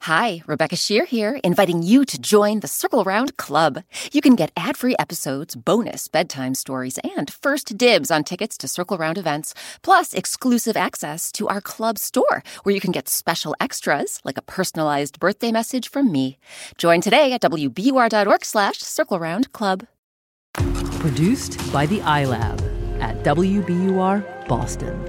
Hi, Rebecca Shear here, inviting you to join the Circle Round Club. You can get ad-free episodes, bonus bedtime stories, and first dibs on tickets to Circle Round events, plus exclusive access to our club store, where you can get special extras, like a personalized birthday message from me. Join today at wbur.org/Circle Round Club. Produced by the iLab at WBUR Boston.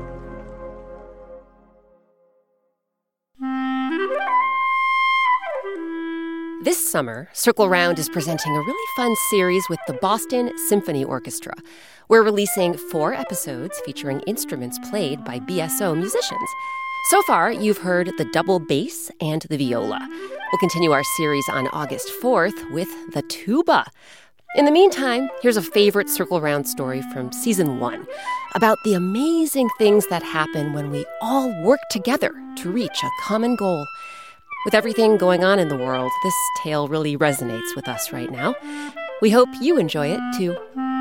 This summer, Circle Round is presenting a really fun series with the Boston Symphony Orchestra. We're releasing 4 episodes featuring instruments played by BSO musicians. So far, you've heard the double bass and the viola. We'll continue our series on August 4th with the tuba. In the meantime, here's a favorite Circle Round story from Season 1 about the amazing things that happen when we all work together to reach a common goal. With everything going on in the world, this tale really resonates with us right now. We hope you enjoy it, too.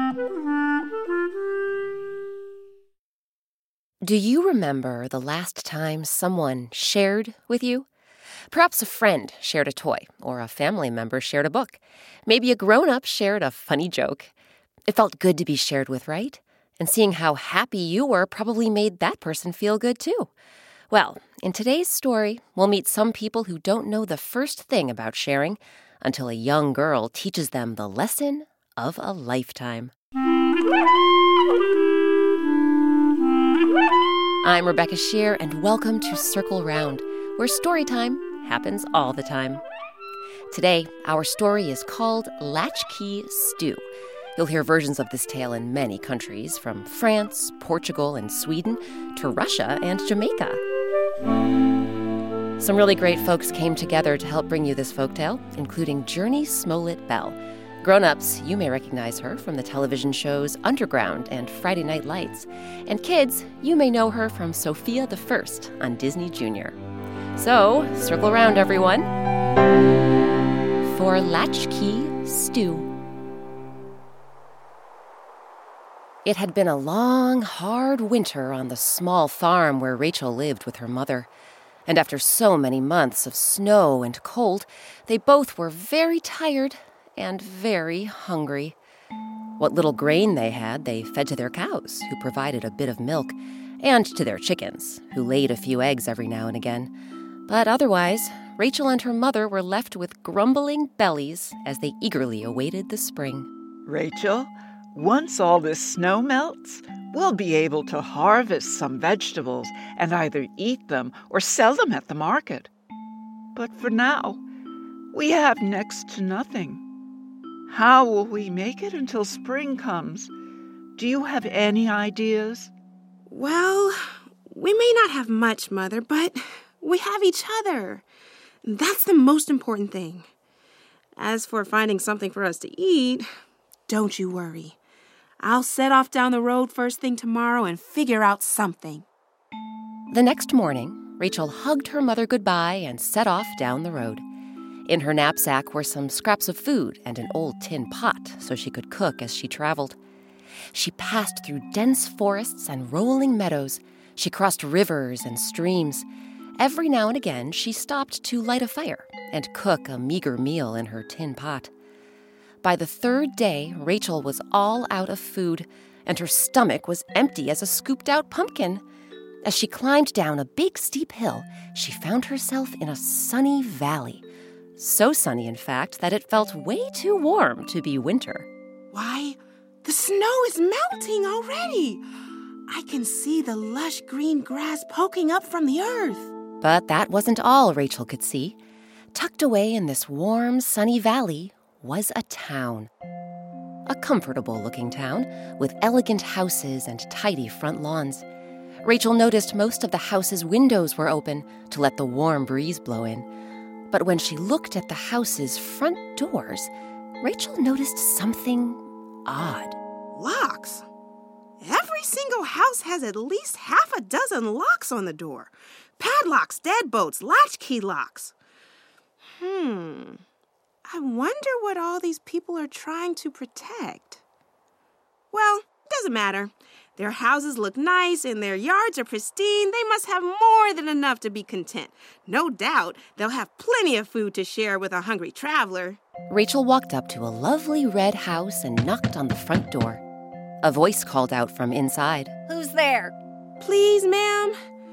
Do you remember the last time someone shared with you? Perhaps a friend shared a toy, or a family member shared a book. Maybe a grown-up shared a funny joke. It felt good to be shared with, right? And seeing how happy you were probably made that person feel good, too. Well, in today's story, we'll meet some people who don't know the first thing about sharing until a young girl teaches them the lesson of a lifetime. I'm Rebecca Shear, and welcome to Circle Round, where storytime happens all the time. Today, our story is called Latchkey Stew. You'll hear versions of this tale in many countries, from France, Portugal, and Sweden to Russia and Jamaica. Some really great folks came together to help bring you this folktale, including Journey Smollett-Bell. Grown-ups, you may recognize her from the television shows Underground and Friday Night Lights. And kids, you may know her from Sophia the First on Disney Junior. So, circle around, everyone, for Latchkey Stew. It had been a long, hard winter on the small farm where Rachel lived with her mother. And after so many months of snow and cold, they both were very tired and very hungry. What little grain they had, they fed to their cows, who provided a bit of milk, and to their chickens, who laid a few eggs every now and again. But otherwise, Rachel and her mother were left with grumbling bellies as they eagerly awaited the spring. Rachel, once all this snow melts, we'll be able to harvest some vegetables and either eat them or sell them at the market. But for now, we have next to nothing. How will we make it until spring comes? Do you have any ideas? Well, we may not have much, Mother, but we have each other. That's the most important thing. As for finding something for us to eat, don't you worry. I'll set off down the road first thing tomorrow and figure out something. The next morning, Rachel hugged her mother goodbye and set off down the road. In her knapsack were some scraps of food and an old tin pot so she could cook as she traveled. She passed through dense forests and rolling meadows. She crossed rivers and streams. Every now and again, she stopped to light a fire and cook a meager meal in her tin pot. By the 3rd day, Rachel was all out of food, and her stomach was empty as a scooped-out pumpkin. As she climbed down a big, steep hill, she found herself in a sunny valley. So sunny, in fact, that it felt way too warm to be winter. Why, the snow is melting already. I can see the lush green grass poking up from the earth. But that wasn't all Rachel could see. Tucked away in this warm, sunny valley was a town. A comfortable-looking town with elegant houses and tidy front lawns. Rachel noticed most of the houses' windows were open to let the warm breeze blow in. But when she looked at the houses' front doors, Rachel noticed something odd. Locks? Every single house has at least half a dozen locks on the door. Padlocks, deadbolts, latchkey locks. I wonder what all these people are trying to protect. Well, it doesn't matter. Their houses look nice and their yards are pristine. They must have more than enough to be content. No doubt they'll have plenty of food to share with a hungry traveler. Rachel walked up to a lovely red house and knocked on the front door. A voice called out from inside. Who's there? Please, ma'am.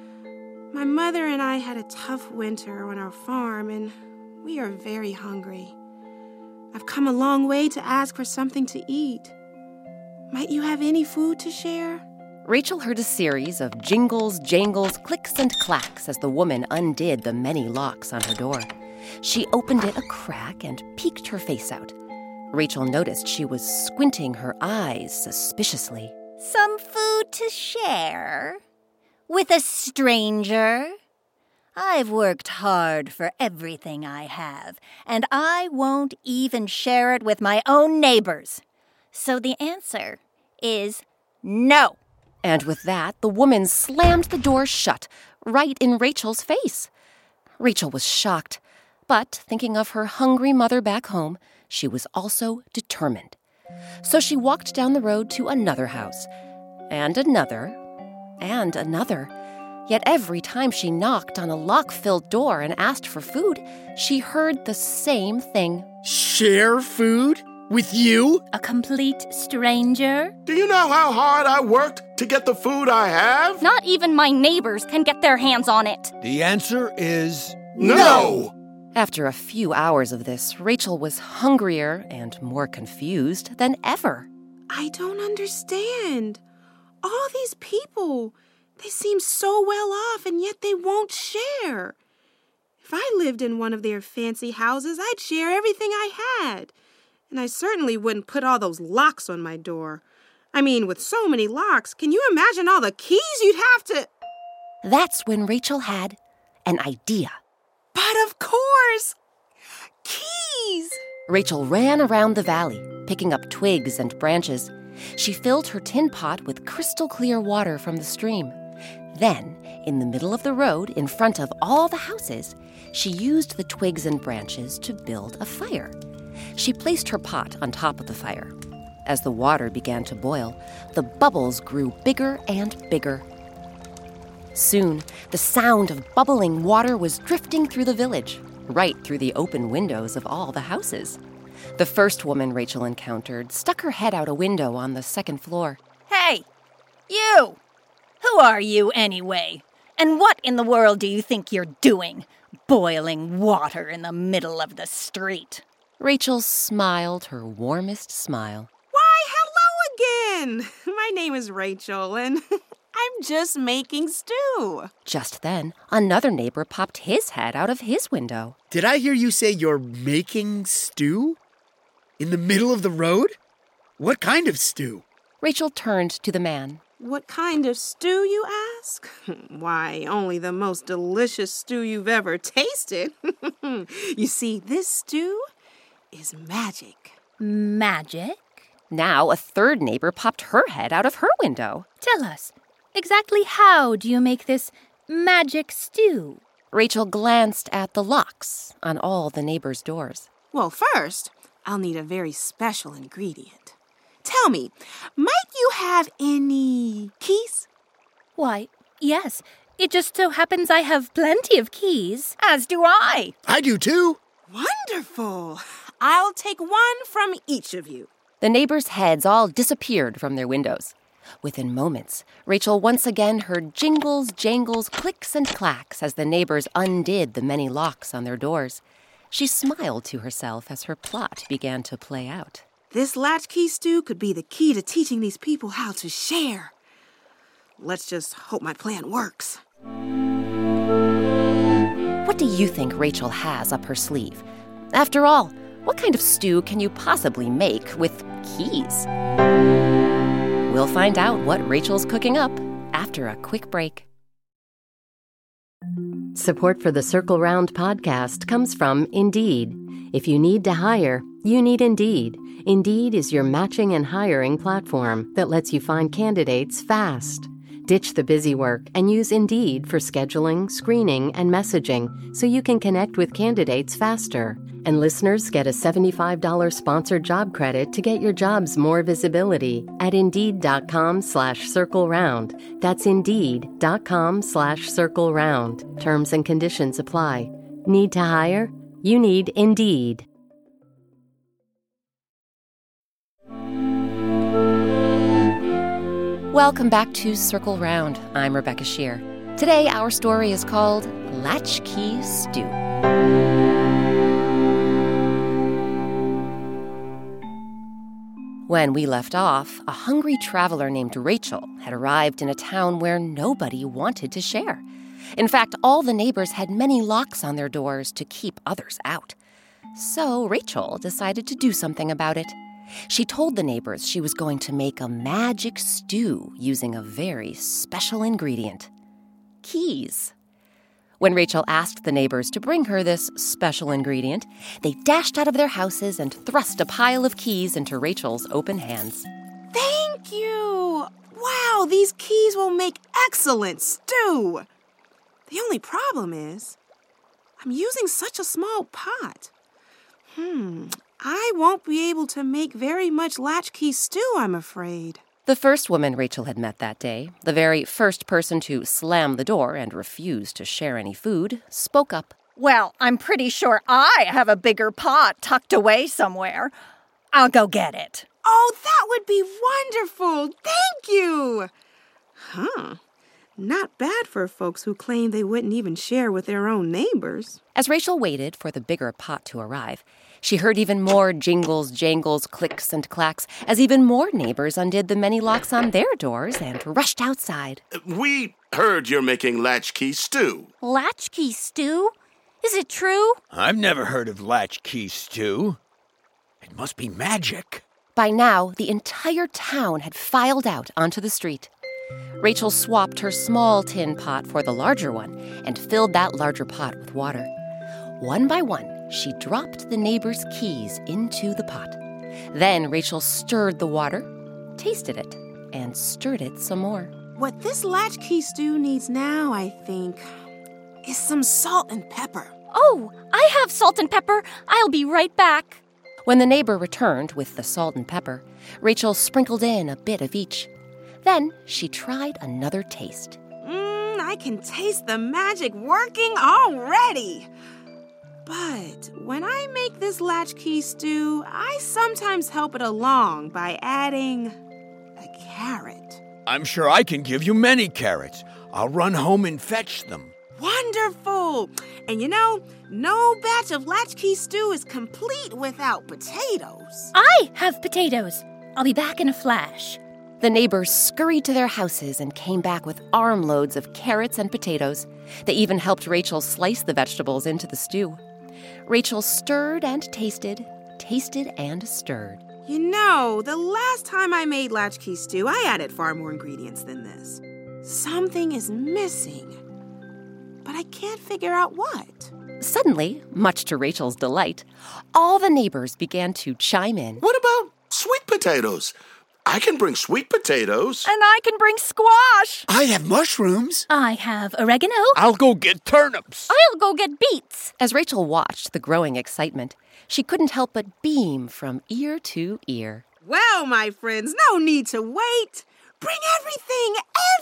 My mother and I had a tough winter on our farm, and we are very hungry. I've come a long way to ask for something to eat. Might you have any food to share? Rachel heard a series of jingles, jangles, clicks, and clacks as the woman undid the many locks on her door. She opened it a crack and peeked her face out. Rachel noticed she was squinting her eyes suspiciously. Some food to share? With a stranger? I've worked hard for everything I have, and I won't even share it with my own neighbors. So the answer is no. And with that, the woman slammed the door shut, right in Rachel's face. Rachel was shocked, but thinking of her hungry mother back home, she was also determined. So she walked down the road to another house, and another, and another. Yet every time she knocked on a lock-filled door and asked for food, she heard the same thing. Share food? With you? A complete stranger? Do you know how hard I worked to get the food I have? Not even my neighbors can get their hands on it. The answer is no! After a few hours of this, Rachel was hungrier and more confused than ever. I don't understand. All these people, they seem so well off, and yet they won't share. If I lived in one of their fancy houses, I'd share everything I had. And I certainly wouldn't put all those locks on my door. I mean, with so many locks, can you imagine all the keys you'd have to... That's when Rachel had an idea. But of course! Keys! Rachel ran around the valley, picking up twigs and branches. She filled her tin pot with crystal clear water from the stream. Then, in the middle of the road, in front of all the houses, she used the twigs and branches to build a fire. She placed her pot on top of the fire. As the water began to boil, the bubbles grew bigger and bigger. Soon, the sound of bubbling water was drifting through the village, right through the open windows of all the houses. The first woman Rachel encountered stuck her head out a window on the second floor. Hey, you! Who are you anyway? And what in the world do you think you're doing, boiling water in the middle of the street? Rachel smiled her warmest smile. Why, hello again! My name is Rachel, and I'm just making stew. Just then, another neighbor popped his head out of his window. Did I hear you say you're making stew? In the middle of the road? What kind of stew? Rachel turned to the man. What kind of stew, you ask? Why, only the most delicious stew you've ever tasted. You see, this stew is magic. Magic? Now a third neighbor popped her head out of her window. Tell us, exactly how do you make this magic stew? Rachel glanced at the locks on all the neighbors' doors. Well, first, I'll need a very special ingredient. Tell me, might you have any keys? Why, yes. It just so happens I have plenty of keys. As do I. I do too. Wonderful. I'll take one from each of you. The neighbors' heads all disappeared from their windows. Within moments, Rachel once again heard jingles, jangles, clicks, and clacks as the neighbors undid the many locks on their doors. She smiled to herself as her plot began to play out. This latchkey stew could be the key to teaching these people how to share. Let's just hope my plan works. What do you think Rachel has up her sleeve? After all, what kind of stew can you possibly make with keys? We'll find out what Rachel's cooking up after a quick break. Support for the Circle Round podcast comes from Indeed. If you need to hire, you need Indeed. Indeed is your matching and hiring platform that lets you find candidates fast. Ditch the busy work and use Indeed for scheduling, screening, and messaging so you can connect with candidates faster. And listeners get a $75 sponsored job credit to get your jobs more visibility at Indeed.com/CircleRound. That's Indeed.com/CircleRound. Terms and conditions apply. Need to hire? You need Indeed. Welcome back to Circle Round. I'm Rebecca Shear. Today, our story is called Latchkey Stew. When we left off, a hungry traveler named Rachel had arrived in a town where nobody wanted to share. In fact, all the neighbors had many locks on their doors to keep others out. So Rachel decided to do something about it. She told the neighbors she was going to make a magic stew using a very special ingredient: keys. When Rachel asked the neighbors to bring her this special ingredient, they dashed out of their houses and thrust a pile of keys into Rachel's open hands. Thank you! Wow, these keys will make excellent stew! The only problem is, I'm using such a small pot. I won't be able to make very much latchkey stew, I'm afraid. The first woman Rachel had met that day, the very first person to slam the door and refuse to share any food, spoke up. Well, I'm pretty sure I have a bigger pot tucked away somewhere. I'll go get it. Oh, that would be wonderful! Thank you! Not bad for folks who claim they wouldn't even share with their own neighbors. As Rachel waited for the bigger pot to arrive, she heard even more jingles, jangles, clicks, and clacks as even more neighbors undid the many locks on their doors and rushed outside. We heard you're making latchkey stew. Latchkey stew? Is it true? I've never heard of latchkey stew. It must be magic. By now, the entire town had filed out onto the street. Rachel swapped her small tin pot for the larger one and filled that larger pot with water. One by one, she dropped the neighbors' keys into the pot. Then Rachel stirred the water, tasted it, and stirred it some more. What this latchkey stew needs now, I think, is some salt and pepper. Oh, I have salt and pepper. I'll be right back. When the neighbor returned with the salt and pepper, Rachel sprinkled in a bit of each. Then she tried another taste. I can taste the magic working already. But when I make this latchkey stew, I sometimes help it along by adding a carrot. I'm sure I can give you many carrots. I'll run home and fetch them. Wonderful! And you know, no batch of latchkey stew is complete without potatoes. I have potatoes. I'll be back in a flash. The neighbors scurried to their houses and came back with armloads of carrots and potatoes. They even helped Rachel slice the vegetables into the stew. Rachel stirred and tasted and stirred. You know, the last time I made latchkey stew, I added far more ingredients than this. Something is missing, but I can't figure out what. Suddenly, much to Rachel's delight, all the neighbors began to chime in. What about sweet potatoes? I can bring sweet potatoes. And I can bring squash. I have mushrooms. I have oregano. I'll go get turnips. I'll go get beets. As Rachel watched the growing excitement, she couldn't help but beam from ear to ear. Well, my friends, no need to wait. Bring everything!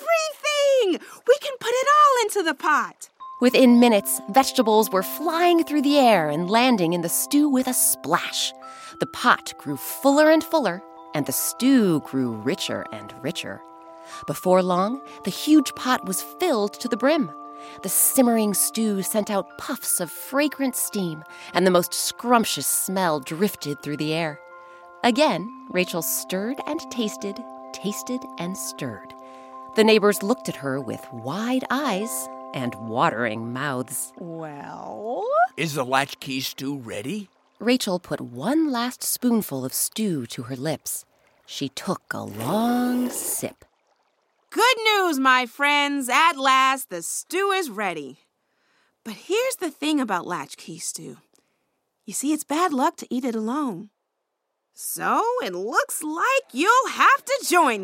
We can put it all into the pot. Within minutes, vegetables were flying through the air and landing in the stew with a splash. The pot grew fuller and fuller, and the stew grew richer and richer. Before long, the huge pot was filled to the brim. The simmering stew sent out puffs of fragrant steam, and the most scrumptious smell drifted through the air. Again, Rachel stirred and tasted and stirred. The neighbors looked at her with wide eyes and watering mouths. Well? Is the latchkey stew ready? Rachel put one last spoonful of stew to her lips. She took a long sip. Good news, my friends. At last, the stew is ready. But here's the thing about latchkey stew. You see, it's bad luck to eat it alone. So it looks like you'll have to join me.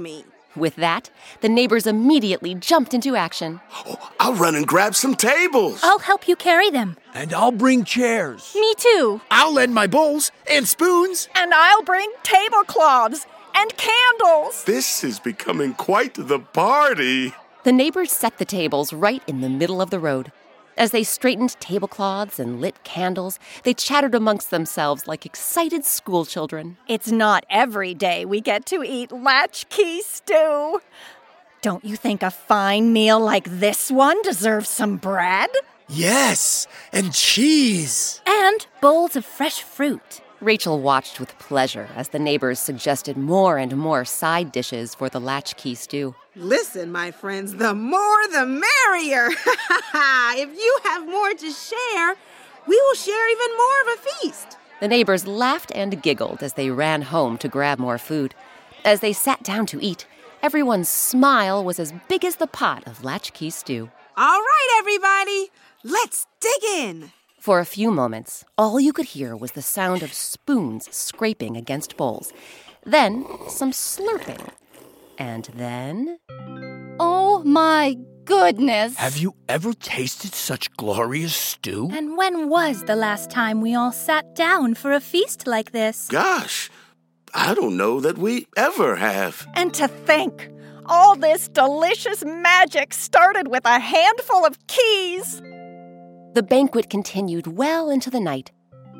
With that, the neighbors immediately jumped into action. Oh, I'll run and grab some tables. I'll help you carry them. And I'll bring chairs. Me too. I'll lend my bowls and spoons. And I'll bring tablecloths and candles. This is becoming quite the party. The neighbors set the tables right in the middle of the road. As they straightened tablecloths and lit candles, they chattered amongst themselves like excited schoolchildren. It's not every day we get to eat latchkey stew. Don't you think a fine meal like this one deserves some bread? Yes, and cheese. And bowls of fresh fruit. Rachel watched with pleasure as the neighbors suggested more and more side dishes for the latchkey stew. Listen, my friends, the more the merrier. If you have more to share, we will share even more of a feast. The neighbors laughed and giggled as they ran home to grab more food. As they sat down to eat, everyone's smile was as big as the pot of latchkey stew. All right, everybody, let's dig in. For a few moments, all you could hear was the sound of spoons scraping against bowls. Then, some slurping. And then... Oh my goodness! Have you ever tasted such glorious stew? And when was the last time we all sat down for a feast like this? Gosh, I don't know that we ever have. And to think, all this delicious magic started with a handful of keys. The banquet continued well into the night.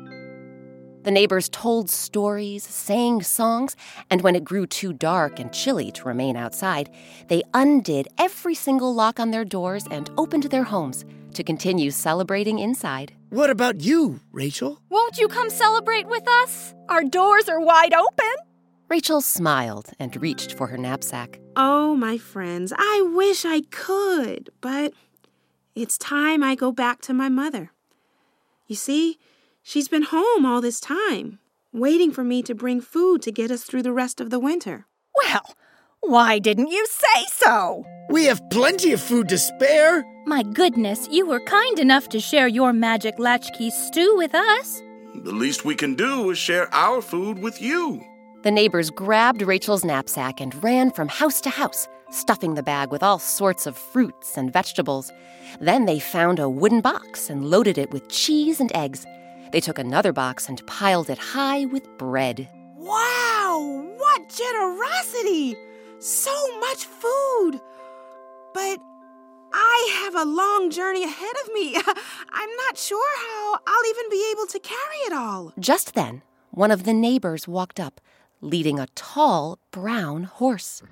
The neighbors told stories, sang songs, and when it grew too dark and chilly to remain outside, they undid every single lock on their doors and opened their homes to continue celebrating inside. What about you, Rachel? Won't you come celebrate with us? Our doors are wide open. Rachel smiled and reached for her knapsack. Oh, my friends, I wish I could, but it's time I go back to my mother. You see, she's been home all this time, waiting for me to bring food to get us through the rest of the winter. Well, why didn't you say so? We have plenty of food to spare. My goodness, you were kind enough to share your magic latchkey stew with us. The least we can do is share our food with you. The neighbors grabbed Rachel's knapsack and ran from house to house, stuffing the bag with all sorts of fruits and vegetables. Then they found a wooden box and loaded it with cheese and eggs. They took another box and piled it high with bread. Wow, what generosity! So much food! But I have a long journey ahead of me. I'm not sure how I'll even be able to carry it all. Just then, one of the neighbors walked up, leading a tall brown horse.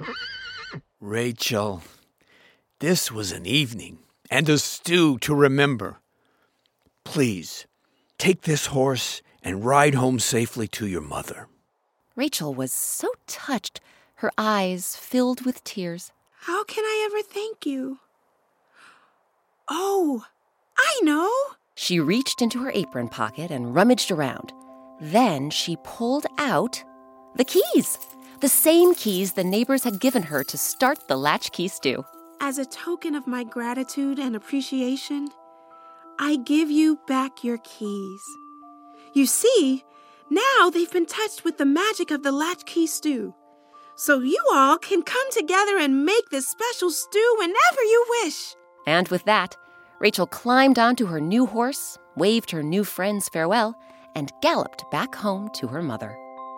Rachel, this was an evening and a stew to remember. Please, take this horse and ride home safely to your mother. Rachel was so touched, her eyes filled with tears. How can I ever thank you? Oh, I know. She reached into her apron pocket and rummaged around. Then she pulled out the keys. The same keys the neighbors had given her to start the latchkey stew. As a token of my gratitude and appreciation, I give you back your keys. You see, now they've been touched with the magic of the latchkey stew. So you all can come together and make this special stew whenever you wish. And with that, Rachel climbed onto her new horse, waved her new friends farewell, and galloped back home to her mother.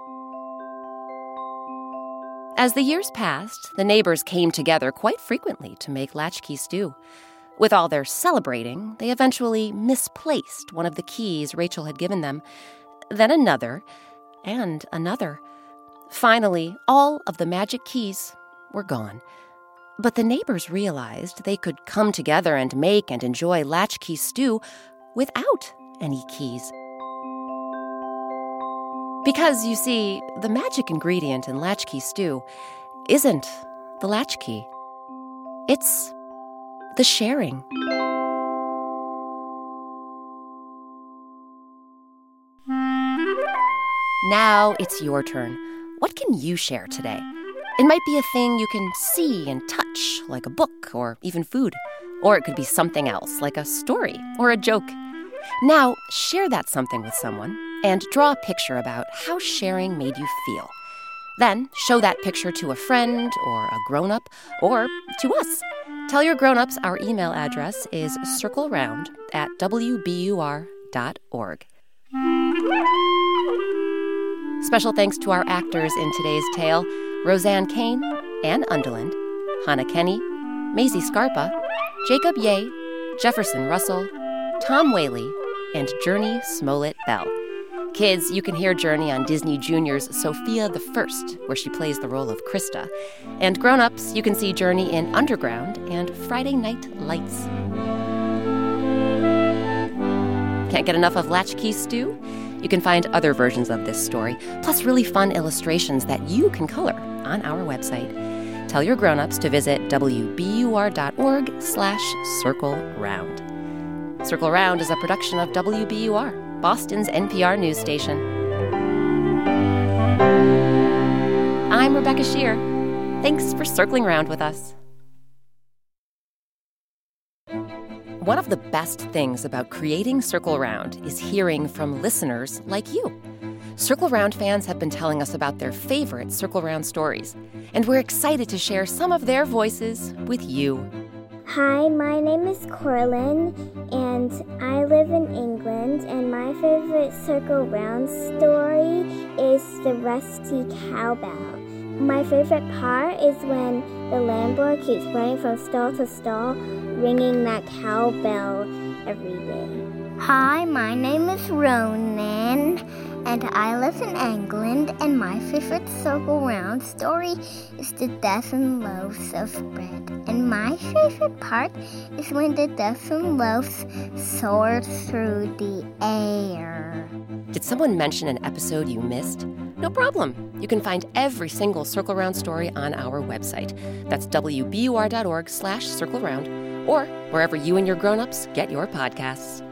As the years passed, the neighbors came together quite frequently to make latchkey stew. With all their celebrating, they eventually misplaced one of the keys Rachel had given them, then another, and another. Finally, all of the magic keys were gone. But the neighbors realized they could come together and make and enjoy latchkey stew without any keys. Because, you see, the magic ingredient in latchkey stew isn't the latchkey. It's the sharing. Now it's your turn. What can you share today? It might be a thing you can see and touch, like a book or even food. Or it could be something else, like a story or a joke. Now, share that something with someone and draw a picture about how sharing made you feel. Then show that picture to a friend or a grown-up or to us. Tell your grown-ups our email address is circleround@wbur.org. Special thanks to our actors in today's tale, Roseanne Kane, Ann Undeland, Hannah Kenny, Maisie Scarpa, Jacob Ye, Jefferson Russell, Tom Whaley, and Journey Smollett Bell. Kids, you can hear Journey on Disney Junior's Sophia the First, where she plays the role of Krista. And grown-ups, you can see Journey in Underground and Friday Night Lights. Can't get enough of Latchkey Stew? You can find other versions of this story, plus really fun illustrations that you can color on our website. Tell your grown-ups to visit wbur.org/circleround. Circle Round is a production of WBUR, Boston's NPR news station. I'm Rebecca Shear. Thanks for circling round with us. One of the best things about creating Circle Round is hearing from listeners like you. Circle Round fans have been telling us about their favorite Circle Round stories, and we're excited to share some of their voices with you. Hi, my name is Corlin, and I live in England, and my favorite Circle Round story is the Rusty Cowbell. My favorite part is when the landlord keeps running from stall to stall, ringing that cowbell every day. Hi, my name is Ronan, and I live in England, and my favorite Circle Round story is the dozen loaves of bread. And my favorite part is when the dozen loaves soar through the air. Did someone mention an episode you missed? No problem. You can find every single Circle Round story on our website. That's wbur.org/circleround, or wherever you and your grown-ups get your podcasts.